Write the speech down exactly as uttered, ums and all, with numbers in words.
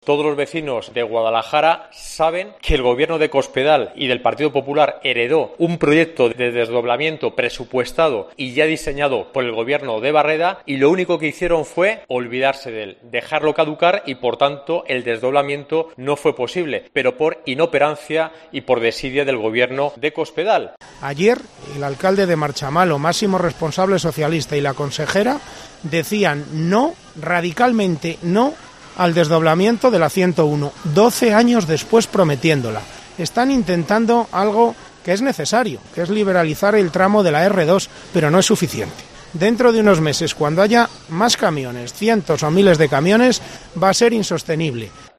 Todos los vecinos de Guadalajara saben que el gobierno de Cospedal y del Partido Popular heredó un proyecto de desdoblamiento presupuestado y ya diseñado por el gobierno de Barreda, y lo único que hicieron fue olvidarse de él, dejarlo caducar, y por tanto el desdoblamiento no fue posible, pero por inoperancia y por desidia del gobierno de Cospedal. Ayer el alcalde de Marchamalo, máximo responsable socialista, y la consejera decían no, radicalmente no, al desdoblamiento de la ciento uno, doce años después prometiéndola. Están intentando algo que es necesario, que es liberalizar el tramo de la erre dos, pero no es suficiente. Dentro de unos meses, cuando haya más camiones, cientos o miles de camiones, va a ser insostenible.